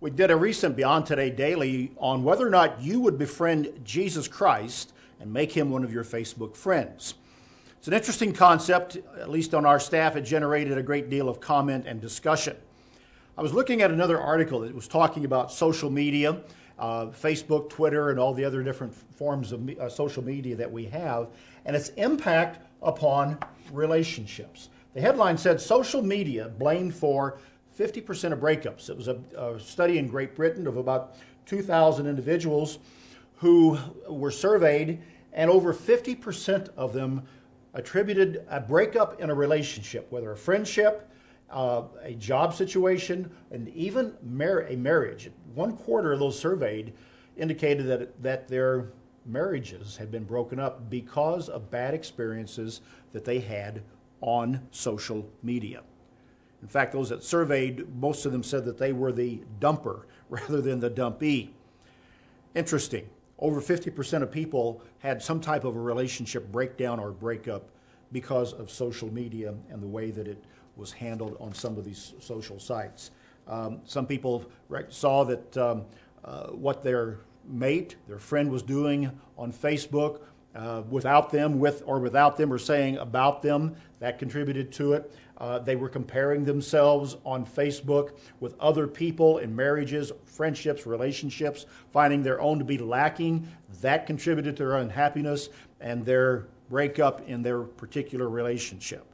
We did a recent Beyond Today Daily on whether or not you would befriend Jesus Christ and make him one of your Facebook friends. It's an interesting concept. At least on our staff, it generated a great deal of comment and discussion. I was looking at another article that was talking about social media, Facebook, Twitter, and all the other different forms of social media that we have, and its impact upon relationships. The headline said, social media blamed for 50% of breakups. It was a study in Great Britain of about 2,000 individuals who were surveyed, and over 50% of them attributed a breakup in a relationship, whether a friendship, a job situation, and even a marriage. 1/4 of those surveyed indicated that their marriages had been broken up because of bad experiences that they had on social media. In fact, those that surveyed, most of them said that they were the dumper rather than the dumpee. Interesting. Over 50% of people had some type of a relationship breakdown or breakup because of social media and the way that it was handled on some of these social sites. Some people saw that what their mate, their friend was doing on Facebook without them, with or without them, or saying about them, that contributed to it. They were comparing themselves on Facebook with other people in marriages, friendships, relationships, finding their own to be lacking. That contributed to their unhappiness and their breakup in their particular relationship.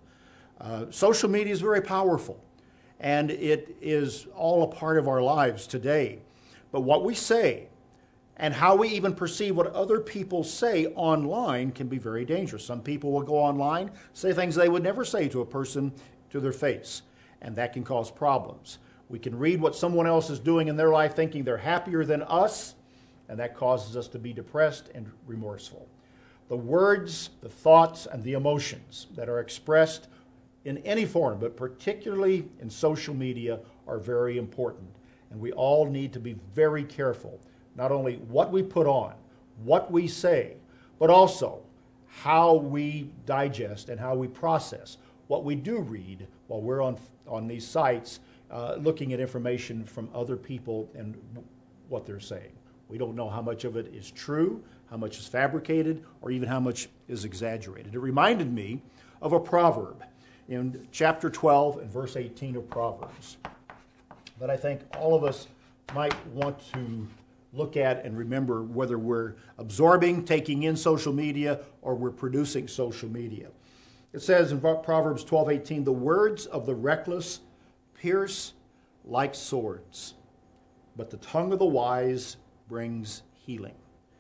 Social media is very powerful, and it is all a part of our lives today. But what we say and how we even perceive what other people say online can be very dangerous. Some people will go online, say things they would never say to a person to their face, and that can cause problems. We can read what someone else is doing in their life thinking they're happier than us, and that causes us to be depressed and remorseful. The words, the thoughts, and the emotions that are expressed in any form, but particularly in social media, are very important. And we all need to be very careful, not only what we put on, what we say, but also how we digest and how we process what we do read while we're on these sites, looking at information from other people and what they're saying. We don't know how much of it is true, how much is fabricated, or even how much is exaggerated. It reminded me of a proverb in chapter 12 and verse 18 of Proverbs that I think all of us might want to look at and remember, whether we're absorbing, taking in social media, or we're producing social media. It says in Proverbs 12:18, the words of the reckless pierce like swords, but the tongue of the wise brings healing.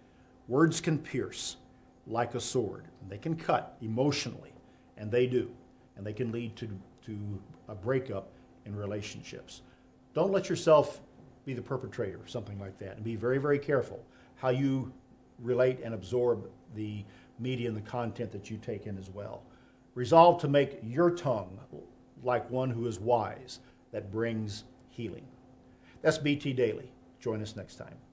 Words can pierce like a sword. They can cut emotionally, and they do. And they can lead to a breakup in relationships. Don't let yourself be the perpetrator of something like that, and be very, very careful how you relate and absorb the media and the content that you take in as well. Resolve to make your tongue like one who is wise, that brings healing. That's BT Daily. Join us next time.